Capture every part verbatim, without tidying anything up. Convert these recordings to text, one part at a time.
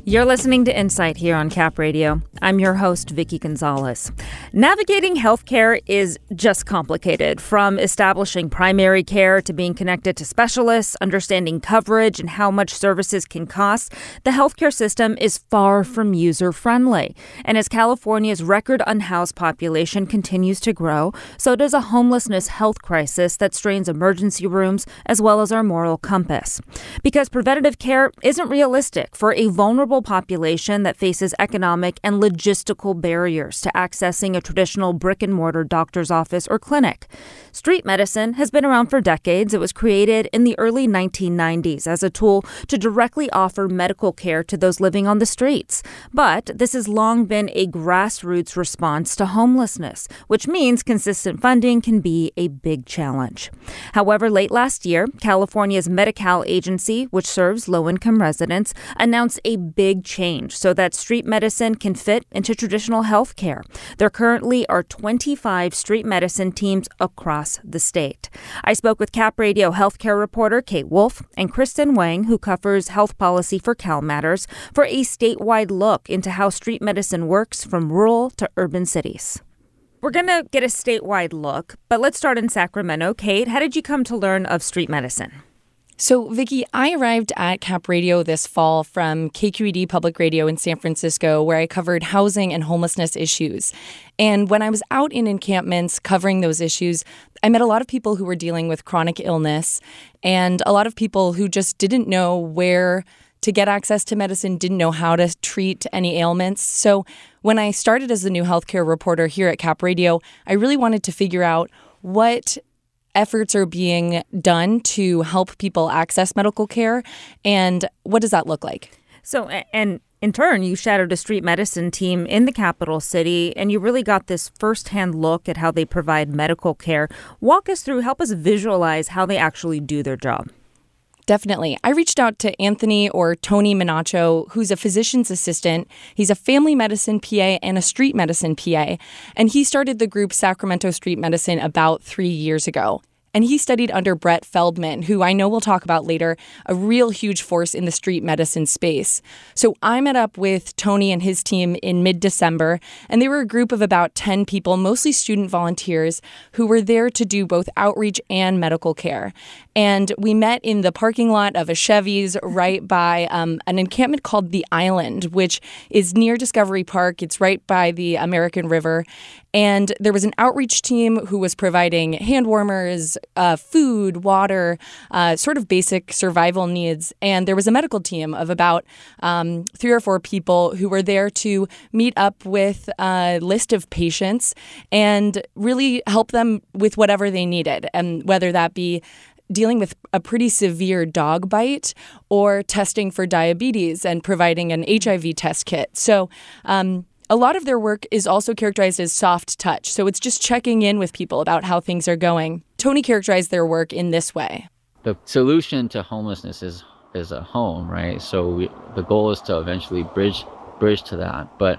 You're listening to Insight here on Cap Radio. I'm your host, Vicky Gonzalez. Navigating healthcare is just complicated, from establishing primary care to being connected to specialists, understanding coverage and how much services can cost. The healthcare system is far from user-friendly. And as California's record unhoused population continues to grow, so does a homelessness health crisis that strains emergency rooms as well as our moral compass. Because preventative care isn't realistic for a vulnerable population that faces economic and logistical barriers to accessing a traditional brick-and-mortar doctor's office or clinic. Street medicine has been around for decades. It was created in the early nineteen nineties as a tool to directly offer medical care to those living on the streets. But this has long been a grassroots response to homelessness, which means consistent funding can be a big challenge. However, late last year, California's Medi-Cal agency, which serves low-income residents, announced a big change so that street medicine can fit into traditional health care. There currently are twenty-five street medicine teams across the state. I spoke with Cap Radio healthcare reporter Kate Wolf and Kristen Wang, who covers health policy for CalMatters, for a statewide look into how street medicine works from rural to urban cities. We're going to get a statewide look, but let's start in Sacramento. Kate, how did you come to learn of street medicine? So, Vicky, I arrived at Cap Radio this fall from K Q E D Public Radio in San Francisco, where I covered housing and homelessness issues. And when I was out in encampments covering those issues, I met a lot of people who were dealing with chronic illness and a lot of people who just didn't know where to get access to medicine, didn't know how to treat any ailments. So when I started as the new healthcare reporter here at Cap Radio, I really wanted to figure out what efforts are being done to help people access medical care, and what does that look like? So, and in turn, you shadowed a street medicine team in the capital city, and you really got this firsthand look at how they provide medical care. Walk us through, help us visualize how they actually do their job. Definitely. I reached out to Anthony or Tony Minacho, who's a physician's assistant. He's a family medicine P A and a street medicine P A. And he started the group Sacramento Street Medicine about three years ago. And he studied under Brett Feldman, who I know we'll talk about later, a real huge force in the street medicine space. So I met up with Tony and his team in mid-December, and they were a group of about ten people, mostly student volunteers, who were there to do both outreach and medical care. And we met in the parking lot of a Chevy's right by um, an encampment called The Island, which is near Discovery Park. It's right by the American River. And there was an outreach team who was providing hand warmers, uh, food, water, uh, sort of basic survival needs. And there was a medical team of about um, three or four people who were there to meet up with a list of patients and really help them with whatever they needed, and whether that be dealing with a pretty severe dog bite or testing for diabetes and providing an H I V test kit. So um, a lot of their work is also characterized as soft touch. So it's just checking in with people about how things are going. Tony characterized their work in this way. The solution to homelessness is is a home, right? So we, the goal is to eventually bridge bridge to that. But,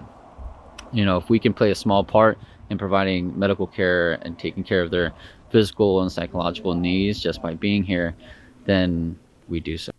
you know, if we can play a small part in providing medical care and taking care of their physical and psychological needs just by being here, then we do so.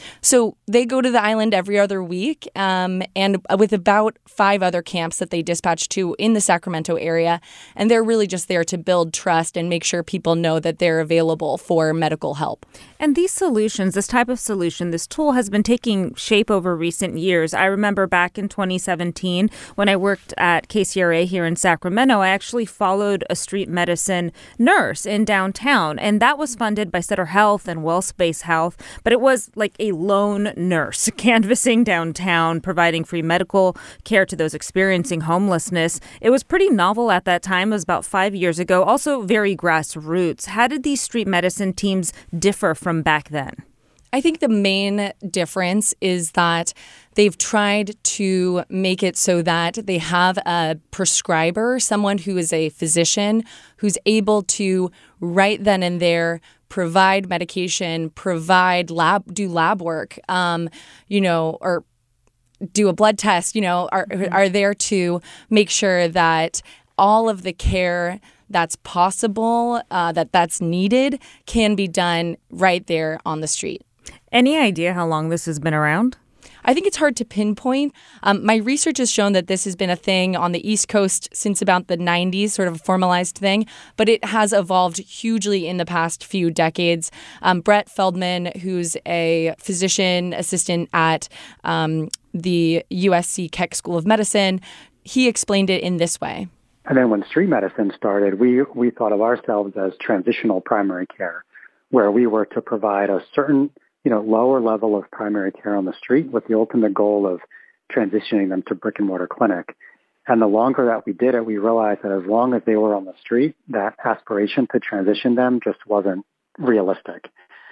So they go to the island every other week, um, and with about five other camps that they dispatch to in the Sacramento area. And they're really just there to build trust and make sure people know that they're available for medical help. And these solutions, this type of solution, this tool has been taking shape over recent years. I remember back in twenty seventeen, when I worked at K C R A here in Sacramento, I actually followed a street medicine nurse in downtown. And that was funded by Sutter Health and WellSpace Health. But it was like a lone nurse canvassing downtown, providing free medical care to those experiencing homelessness. It was pretty novel at that time. It was about five years ago. Also very grassroots. How did these street medicine teams differ from back then? I think the main difference is that they've tried to make it so that they have a prescriber, someone who is a physician, who's able to right then and there provide medication, provide lab, do lab work, um, you know, or do a blood test, you know, are are there to make sure that all of the care that's possible, uh, that that's needed, can be done right there on the street. Any idea how long this has been around? I think it's hard to pinpoint. Um, my research has shown that this has been a thing on the East Coast since about the nineties, sort of a formalized thing, but it has evolved hugely in the past few decades. Um, Brett Feldman, who's a physician assistant at um, the U S C Keck School of Medicine, he explained it in this way. And then when street medicine started, we, we thought of ourselves as transitional primary care, where we were to provide a certain, you know, lower level of primary care on the street with the ultimate goal of transitioning them to brick and mortar clinic. And the longer that we did it, we realized that as long as they were on the street, that aspiration to transition them just wasn't realistic.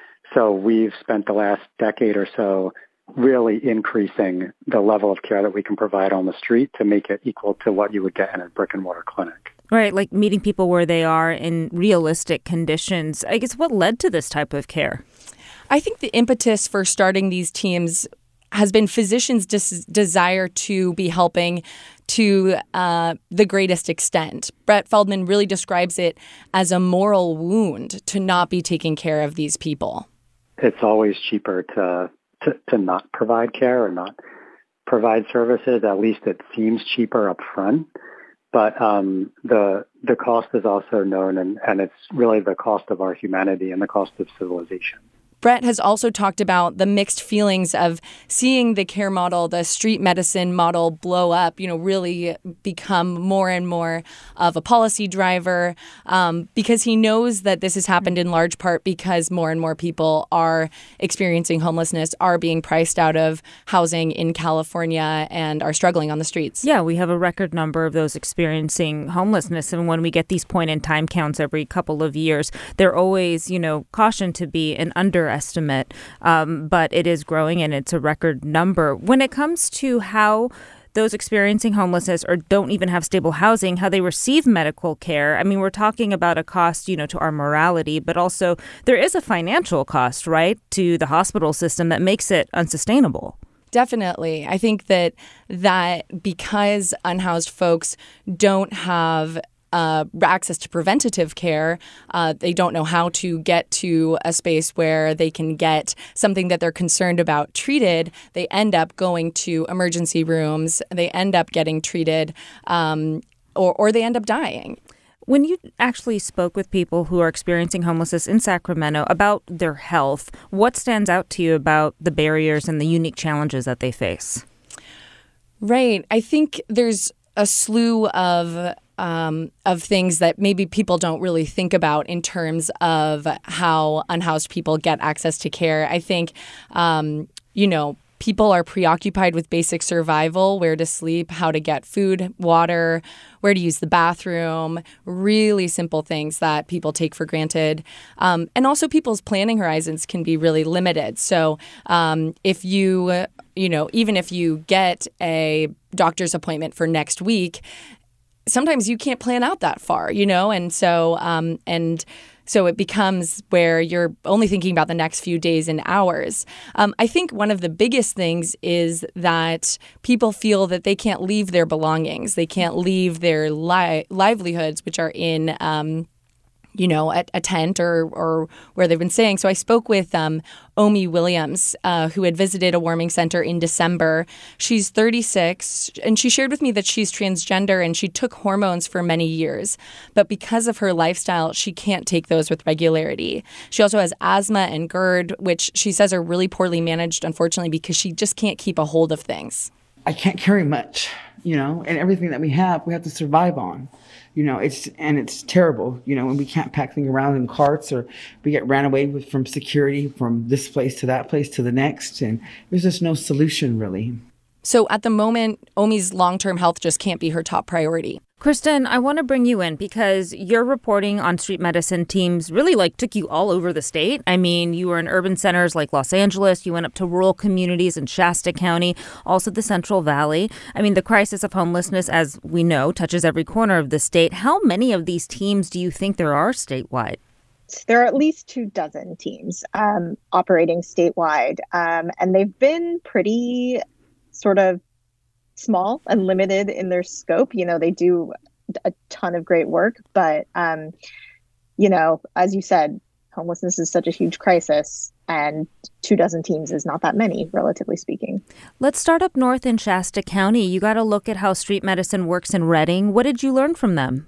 So we've spent the last decade or so really increasing the level of care that we can provide on the street to make it equal to what you would get in a brick and mortar clinic. Right, like meeting people where they are in realistic conditions. I guess what led to this type of care? I think the impetus for starting these teams has been physicians' des- desire to be helping to uh, the greatest extent. Brett Feldman really describes it as a moral wound to not be taking care of these people. It's always cheaper to To, to not provide care or not provide services. At least it seems cheaper up front. But um, the the cost is also known, and, and it's really the cost of our humanity and the cost of civilization. Brett has also talked about the mixed feelings of seeing the care model, the street medicine model blow up, you know, really become more and more of a policy driver, um, because he knows that this has happened in large part because more and more people are experiencing homelessness, are being priced out of housing in California, and are struggling on the streets. Yeah, we have a record number of those experiencing homelessness. And when we get these point in time counts every couple of years, they're always, you know, cautioned to be an under estimate, um, but it is growing and it's a record number. When it comes to how those experiencing homelessness or don't even have stable housing, how they receive medical care, I mean, we're talking about a cost, you know, to our morality, but also there is a financial cost, right, to the hospital system that makes it unsustainable. Definitely. I think that that because unhoused folks don't have Uh, access to preventative care, uh, they don't know how to get to a space where they can get something that they're concerned about treated. They end up going to emergency rooms. They end up getting treated, um, or, or they end up dying. When you actually spoke with people who are experiencing homelessness in Sacramento about their health, what stands out to you about the barriers and the unique challenges that they face? Right. I think there's a slew of Um, of things that maybe people don't really think about in terms of how unhoused people get access to care. I think, um, you know, people are preoccupied with basic survival, where to sleep, how to get food, water, where to use the bathroom, really simple things that people take for granted. Um, and also people's planning horizons can be really limited. So um, if you, you know, even if you get a doctor's appointment for next week, sometimes you can't plan out that far, you know, and so um, and so it becomes where you're only thinking about the next few days and hours. Um, I think one of the biggest things is that people feel that they can't leave their belongings. They can't leave their li- livelihoods, which are in um, you know, a, a tent or or where they've been staying. So I spoke with um, Omi Williams, uh, who had visited a warming center in December. She's thirty-six, and she shared with me that she's transgender and she took hormones for many years. But because of her lifestyle, she can't take those with regularity. She also has asthma and GERD, which she says are really poorly managed, unfortunately, because she just can't keep a hold of things. I can't carry much, you know, and everything that we have, we have to survive on. You know, it's and it's terrible, you know, when we can't pack things around in carts or we get ran away with from security from this place to that place to the next. And there's just no solution, really. So at the moment, Omi's long-term health just can't be her top priority. Kristen, I want to bring you in because your reporting on street medicine teams really like took you all over the state. I mean, you were in urban centers like Los Angeles. You went up to rural communities in Shasta County, also the Central Valley. I mean, the crisis of homelessness, as we know, touches every corner of the state. How many of these teams do you think there are statewide? There are at least two dozen teams um, operating statewide, um, and they've been pretty sort of small and limited in their scope. You know, they do a ton of great work, but, um, you know, as you said, homelessness is such a huge crisis, and two dozen teams is not that many, relatively speaking. Let's start up north in Shasta County. You got to look at how street medicine works in Redding. What did you learn from them?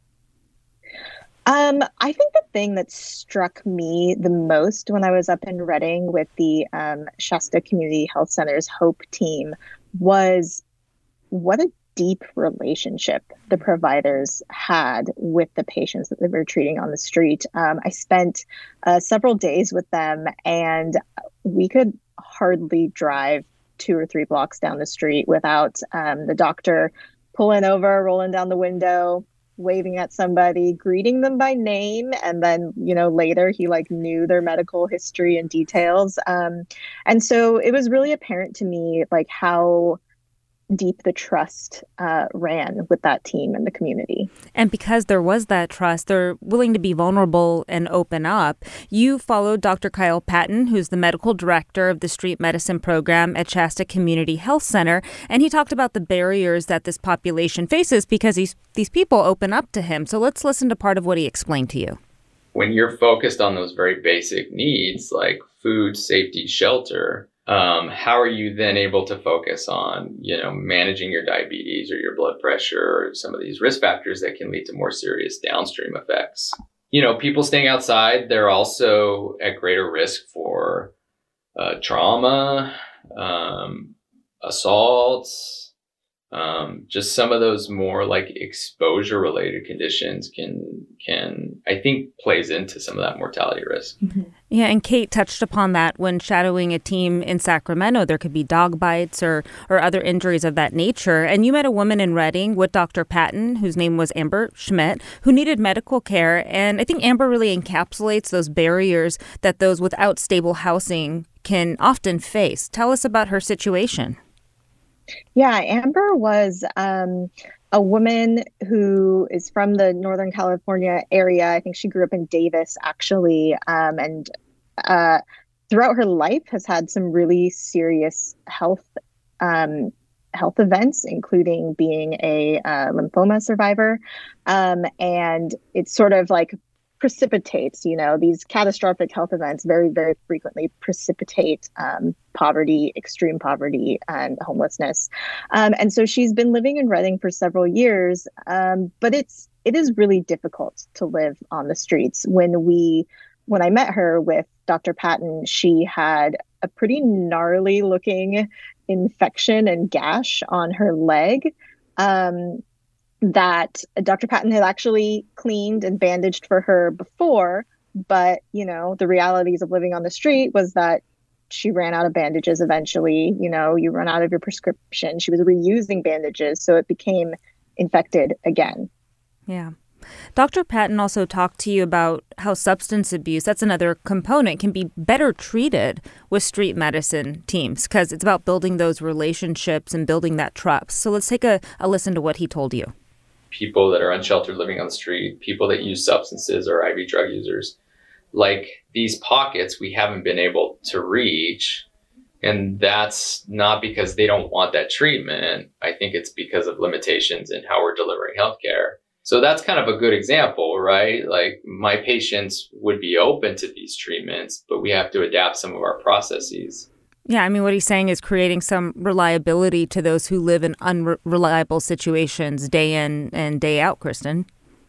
Um, I think the thing that struck me the most when I was up in Redding with the um, Shasta Community Health Center's HOPE team was what a deep relationship the providers had with the patients that they were treating on the street. Um, I spent uh, several days with them, and we could hardly drive two or three blocks down the street without um, the doctor pulling over, rolling down the window, waving at somebody, greeting them by name, and then, you know, later he like knew their medical history and details. Um, and so it was really apparent to me like how deep the trust uh, ran with that team and the community. And because there was that trust, they're willing to be vulnerable and open up. You followed Doctor Kyle Patton, who's the medical director of the street medicine program at Shasta Community Health Center, and he talked about the barriers that this population faces because these, these people open up to him. So let's listen to part of what he explained to you. When you're focused on those very basic needs like food, safety, shelter, Um, how are you then able to focus on, you know, managing your diabetes or your blood pressure or some of these risk factors that can lead to more serious downstream effects? You know, people staying outside, they're also at greater risk for uh, trauma, um, assaults, um, just some of those more like exposure related conditions can, can, I think plays into some of that mortality risk. Mm-hmm. Yeah, and Kate touched upon that when shadowing a team in Sacramento. There could be dog bites or, or other injuries of that nature. And you met a woman in Redding with Doctor Patton, whose name was Amber Schmidt, who needed medical care. And I think Amber really encapsulates those barriers that those without stable housing can often face. Tell us about her situation. Yeah, Amber was um, a woman who is from the Northern California area. I think she grew up in Davis, actually, um, and uh, throughout her life has had some really serious health um, health events, including being a uh, lymphoma survivor. Um, and it's sort of like precipitates, you know, these catastrophic health events very, very frequently precipitate um, poverty, extreme poverty, and homelessness. Um, and so she's been living in Redding for several years, um, but it's it is really difficult to live on the streets. When we, when I met her with Doctor Patton, she had a pretty gnarly looking infection and gash on her leg. Um, that Doctor Patton had actually cleaned and bandaged for her before. But, you know, the realities of living on the street was that she ran out of bandages eventually. You know, you run out of your prescription. She was reusing bandages, so it became infected again. Yeah. Doctor Patton also talked to you about how substance abuse, that's another component, can be better treated with street medicine teams because it's about building those relationships and building that trust. So let's take a, a listen to what he told you. People that are unsheltered living on the street, people that use substances or I V drug users, like these pockets we haven't been able to reach. And that's not because they don't want that treatment. I think it's because of limitations in how we're delivering healthcare. So that's kind of a good example, right? Like my patients would be open to these treatments, but we have to adapt some of our processes. Yeah, I mean, what he's saying is creating some reliability to those who live in unreliable situations day in and day out, Kristen.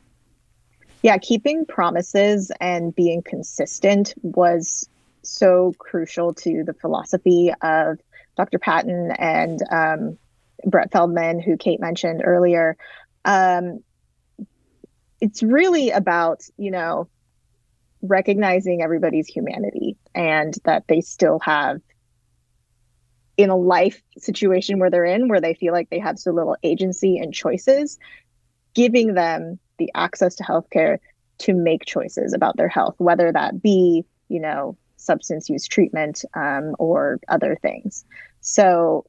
Yeah, keeping promises and being consistent was so crucial to the philosophy of Doctor Patton and um, Brett Feldman, who Kate mentioned earlier. Um, it's really about, you know, recognizing everybody's humanity and that they still have, in a life situation where they're in, where they feel like they have so little agency and choices, giving them the access to healthcare to make choices about their health, whether that be, you know, substance use treatment um, or other things. So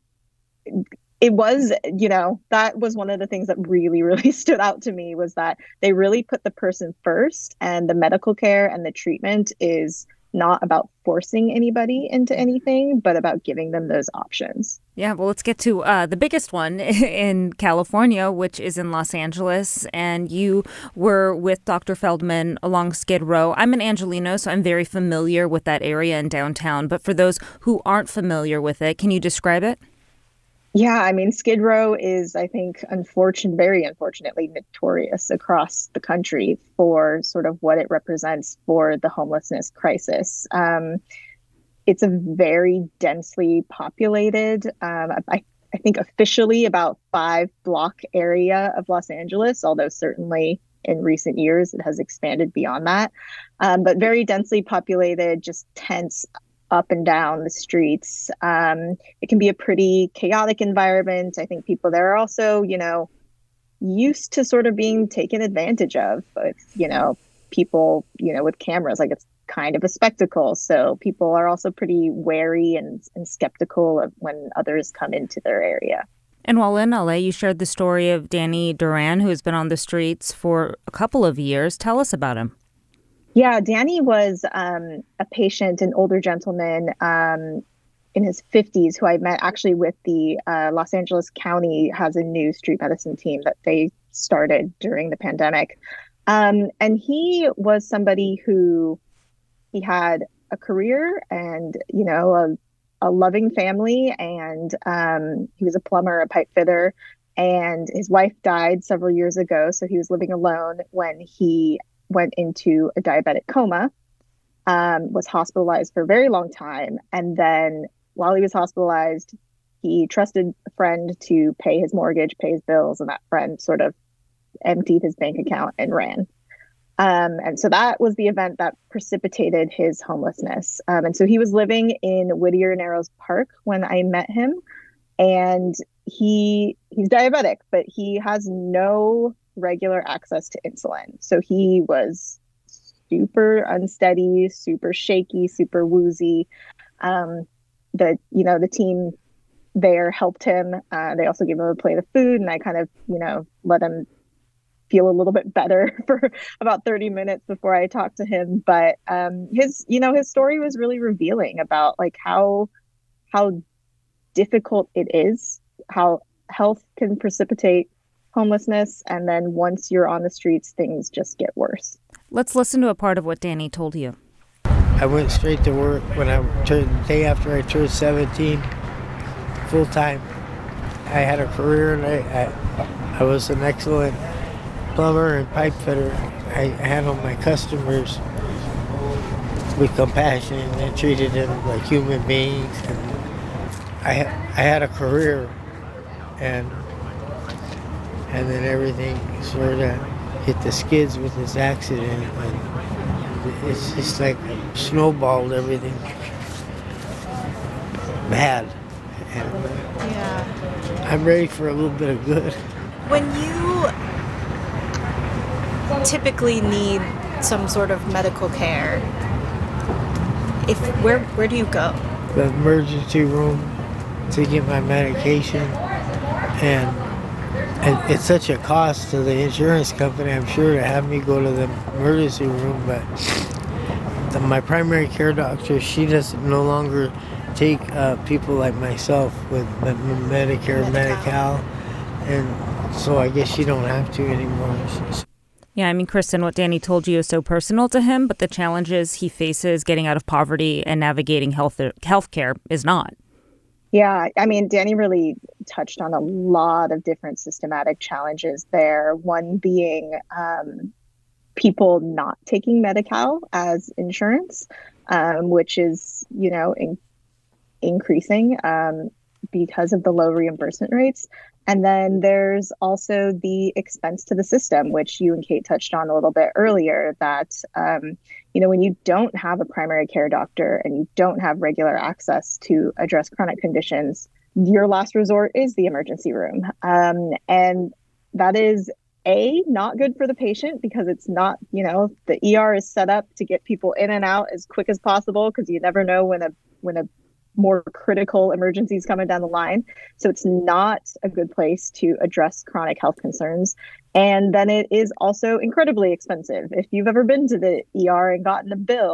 it was, you know, that was one of the things that really, really stood out to me was that they really put the person first, and the medical care and the treatment is not about forcing anybody into anything, but about giving them those options. Yeah, well, let's get to uh, the biggest one in California, which is in Los Angeles. And you were with Doctor Feldman along Skid Row. I'm an Angelino, so I'm very familiar with that area in downtown. But for those who aren't familiar with it, can you describe it? Yeah, I mean, Skid Row is, I think, unfortunate, very unfortunately notorious across the country for sort of what it represents for the homelessness crisis. Um, it's a very densely populated, um, I, I think officially about five block area of Los Angeles, although certainly in recent years it has expanded beyond that. Um, but very densely populated, just tense up and down the streets. Um, it can be a pretty chaotic environment. I think people there are also, you know, used to sort of being taken advantage of, with, you know, people, you know, with cameras. Like, it's kind of a spectacle. So people are also pretty wary and, and skeptical of when others come into their area. And while in L A, you shared the story of Danny Duran, who has been on the streets for a couple of years. Tell us about him. Yeah, Danny was um, a patient, an older gentleman um, in his fifties who I met actually with the uh, Los Angeles County has a new street medicine team that they started during the pandemic. Um, and he was somebody who he had a career and, you know, a, a loving family. And um, he was a plumber, a pipe fitter. And his wife died several years ago. So he was living alone when he went into a diabetic coma, um, was hospitalized for a very long time. And then while he was hospitalized, he trusted a friend to pay his mortgage, pay his bills, and that friend sort of emptied his bank account and ran. Um, and so that was the event that precipitated his homelessness. Um, and so he was living in Whittier Narrows Park when I met him. And he he's diabetic, but he has no regular access to insulin. So he was super unsteady, super shaky, super woozy. Um, the, you know, the team there helped him. Uh, they also gave him a plate of food, and I kind of, you know, let him feel a little bit better for about thirty minutes before I talked to him. But um, his, you know, his story was really revealing about like how, how difficult it is, how health can precipitate homelessness, and then once you're on the streets, things just get worse. Let's listen to a part of what Danny told you. I went straight to work when I turned the day after I turned seventeen, full time. I had a career, and I, I, I was an excellent plumber and pipe fitter. I handled my customers with compassion and treated them like human beings. And I, I had a career, and And then everything sort of hit the skids with this accident. And it's just like snowballed everything bad. And yeah. I'm ready for a little bit of good. When you typically need some sort of medical care, if where where do you go? The emergency room to get my medication. And And it's such a cost to the insurance company, I'm sure, to have me go to the emergency room. But the, my primary care doctor, she doesn't no longer take uh, people like myself with Medicare, Medi-Cal, and so I guess she don't have to anymore. Yeah, I mean, Kristen, what Danny told you is so personal to him, but the challenges he faces getting out of poverty and navigating health healthcare is not. Yeah, I mean, Danny really touched on a lot of different systematic challenges there. One being um, people not taking Medi-Cal as insurance, um, which is, you know, in- increasing um, because of the low reimbursement rates. And then there's also the expense to the system, which you and Kate touched on a little bit earlier, that, um, you know, when you don't have a primary care doctor and you don't have regular access to address chronic conditions, your last resort is the emergency room. Um, and that is, A, not good for the patient because it's not, you know, the E R is set up to get people in and out as quick as possible because you never know when a when a more critical emergencies coming down the line. So it's not a good place to address chronic health concerns. And then it is also incredibly expensive. If you've ever been to the E R and gotten a bill,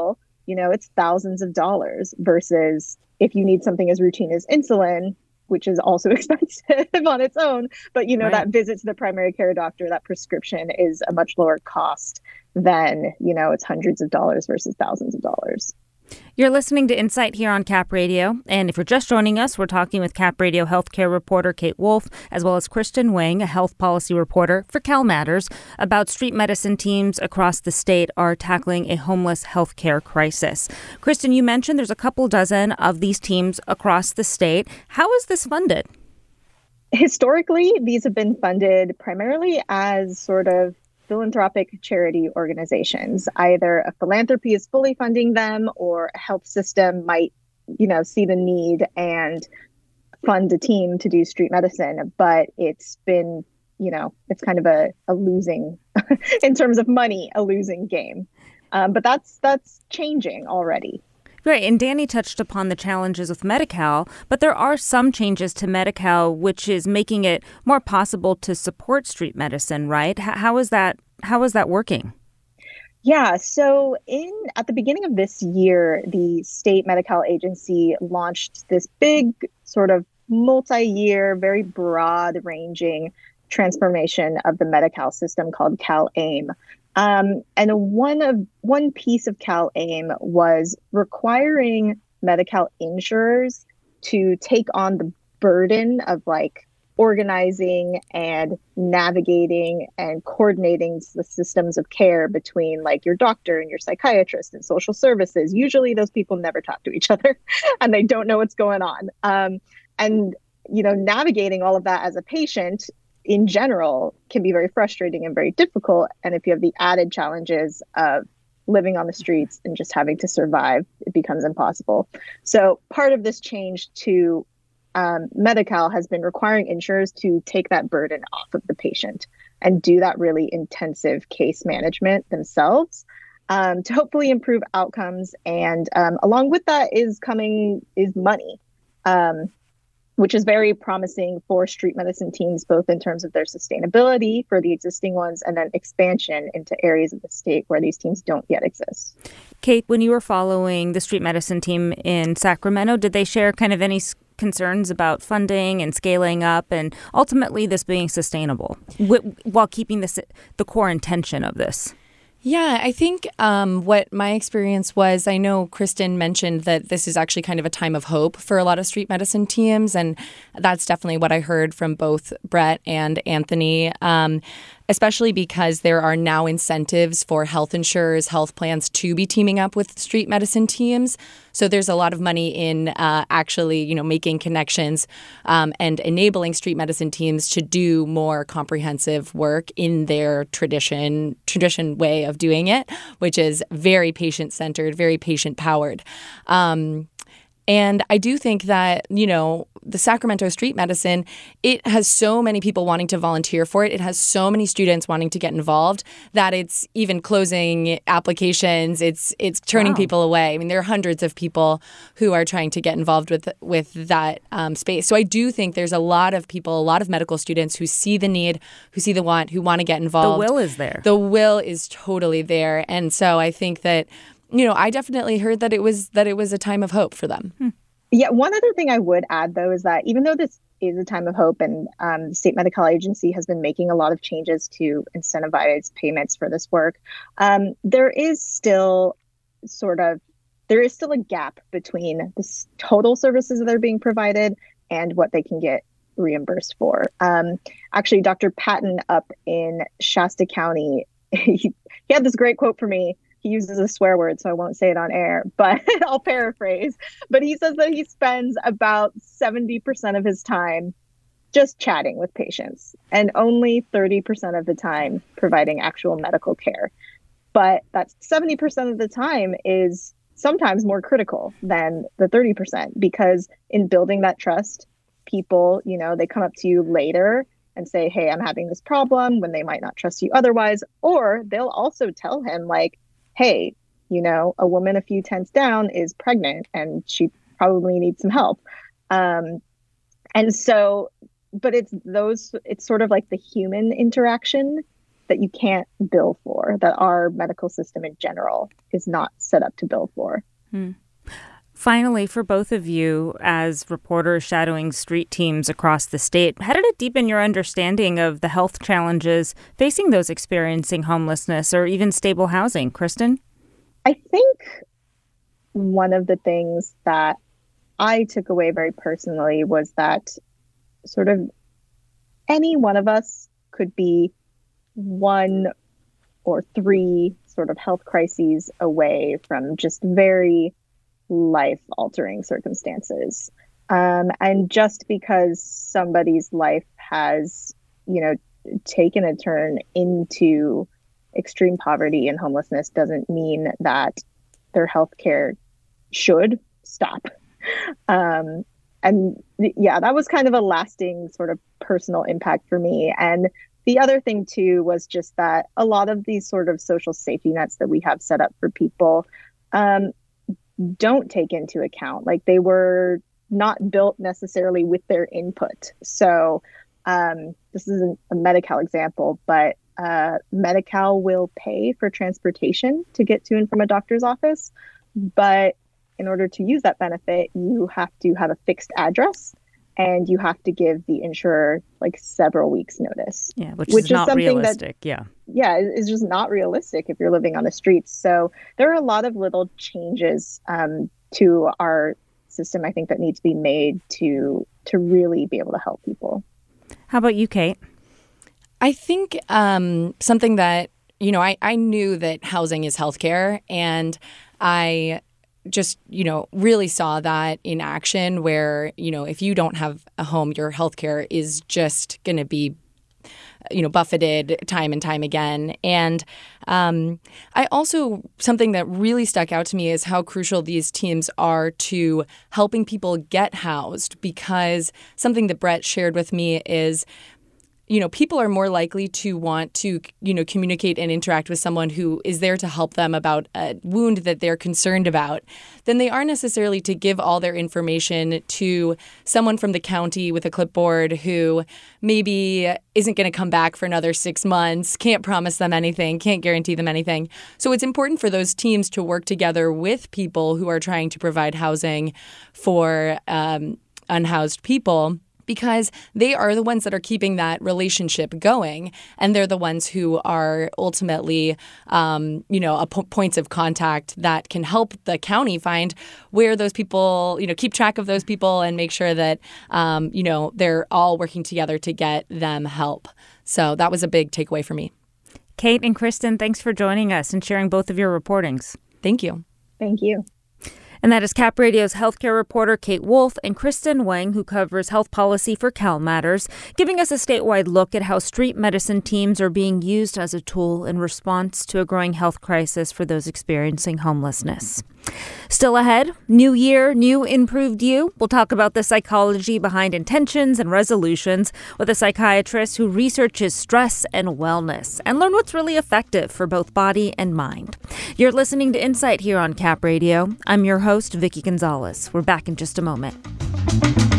you know, it's thousands of dollars versus if you need something as routine as insulin, which is also expensive on its own. But, you know, right. that visit to the primary care doctor, that prescription is a much lower cost than, you know, it's hundreds of dollars versus thousands of dollars. You're listening to Insight here on Cap Radio. And if you're just joining us, we're talking with Cap Radio healthcare reporter Kate Wolf, as well as Kristen Wang, a health policy reporter for CalMatters, about street medicine teams across the state are tackling a homeless healthcare crisis. Kristen, you mentioned there's a couple dozen of these teams across the state. How is this funded? Historically, these have been funded primarily as sort of philanthropic charity organizations. Either a philanthropy is fully funding them, or a health system might, you know, see the need and fund a team to do street medicine. But it's been, you know, it's kind of a, a losing, in terms of money, a losing game. Um, but that's that's changing already. Right, and Danny touched upon the challenges with Medi-Cal, but there are some changes to Medi-Cal, which is making it more possible to support street medicine, right? H- how is that? How is that working? Yeah, so in at the beginning of this year, the state Medi-Cal agency launched this big sort of multi-year, very broad-ranging transformation of the Medi-Cal system called CalAIM. Um, and one of one piece of CalAIM was requiring Medi-Cal insurers to take on the burden of like organizing and navigating and coordinating the systems of care between like your doctor and your psychiatrist and social services. Usually those people never talk to each other and they don't know what's going on. Um, and, you know, navigating all of that as a patient in general can be very frustrating and very difficult. And if you have the added challenges of living on the streets and just having to survive, it becomes impossible. So part of this change to um, Medi-Cal has been requiring insurers to take that burden off of the patient and do that really intensive case management themselves um, to hopefully improve outcomes. And um, along with that is coming is money. Um, which is very promising for street medicine teams, both in terms of their sustainability for the existing ones and then expansion into areas of the state where these teams don't yet exist. Kate, when you were following the street medicine team in Sacramento, did they share kind of any concerns about funding and scaling up and ultimately this being sustainable while keeping this, the core intention of this? Yeah, I think um, what my experience was, I know Kristen mentioned that this is actually kind of a time of hope for a lot of street medicine teams, and that's definitely what I heard from both Brett and Anthony, um, especially because there are now incentives for health insurers, health plans to be teaming up with street medicine teams. So there's a lot of money in uh, actually, you know, making connections um, and enabling street medicine teams to do more comprehensive work in their tradition tradition way of doing it, which is very patient-centered, very patient-powered. Um, and I do think that, you know, the Sacramento Street Medicine, it has so many people wanting to volunteer for it. It has so many students wanting to get involved that it's even closing applications. It's it's turning wow. people away. I mean, there are hundreds of people who are trying to get involved with with that um, space. So I do think there's a lot of people, a lot of medical students who see the need, who see the want, who want to get involved. The will is there. The will is totally there. And so I think that, you know, I definitely heard that it was that it was a time of hope for them. Hmm. Yeah, one other thing I would add, though, is that even though this is a time of hope and um, the state Medi-Cal agency has been making a lot of changes to incentivize payments for this work, um, there is still sort of there is still a gap between the total services that are being provided and what they can get reimbursed for. Um, actually, Doctor Patton up in Shasta County, he, he had this great quote for me. He uses a swear word, so I won't say it on air, but I'll paraphrase. But he says that he spends about seventy percent of his time just chatting with patients and only thirty percent of the time providing actual medical care. But that seventy percent of the time is sometimes more critical than the thirty percent, because in building that trust, people, you know, they come up to you later and say, hey, I'm having this problem, when they might not trust you otherwise. Or they'll also tell him, like, hey, you know, a woman a few tenths down is pregnant and she probably needs some help. Um, and so, but it's those, it's sort of like the human interaction that you can't bill for, that our medical system in general is not set up to bill for. Hmm. Finally, for both of you, as reporters shadowing street teams across the state, how did it deepen your understanding of the health challenges facing those experiencing homelessness or even stable housing? Kristen? I think one of the things that I took away very personally was that sort of any one of us could be one or three sort of health crises away from just very life-altering circumstances. Um, and just because somebody's life has, you know, taken a turn into extreme poverty and homelessness doesn't mean that their healthcare should stop. Um, and yeah, that was kind of a lasting sort of personal impact for me. And the other thing too was just that a lot of these sort of social safety nets that we have set up for people um, don't take into account, like they were not built necessarily with their input. So um, this isn't a Medi-Cal example, but uh, Medi-Cal will pay for transportation to get to and from a doctor's office. But in order to use that benefit, you have to have a fixed address and you have to give the insurer like several weeks notice. Yeah, which, which is, is not something realistic. That, yeah. Yeah, it's just not realistic if you're living on the streets. So there are a lot of little changes um, to our system, I think, that need to be made to to really be able to help people. How about you, Kate? I think um, something that, you know, I, I knew that housing is healthcare, and I just, you know, really saw that in action where, you know, if you don't have a home, your healthcare is just going to be, you know, buffeted time and time again. And um, I also, something that really stuck out to me is how crucial these teams are to helping people get housed, because something that Brett shared with me is, you know, people are more likely to want to, you know, communicate and interact with someone who is there to help them about a wound that they're concerned about than they are necessarily to give all their information to someone from the county with a clipboard who maybe isn't going to come back for another six months, can't promise them anything, can't guarantee them anything. So it's important for those teams to work together with people who are trying to provide housing for um, unhoused people, because they are the ones that are keeping that relationship going. And they're the ones who are ultimately, um, you know, a po- points of contact that can help the county find where those people, you know, keep track of those people and make sure that, um, you know, they're all working together to get them help. So that was a big takeaway for me. Kate and Kristen, thanks for joining us and sharing both of your reportings. Thank you. Thank you. And that is Cap Radio's healthcare reporter Kate Wolf and Kristen Wang, who covers health policy for Cal Matters, giving us a statewide look at how street medicine teams are being used as a tool in response to a growing health crisis for those experiencing homelessness. Still ahead, new year, new improved you. We'll talk about the psychology behind intentions and resolutions with a psychiatrist who researches stress and wellness and learn what's really effective for both body and mind. You're listening to Insight here on Cap Radio. I'm your host, Vicky Gonzalez. We're back in just a moment.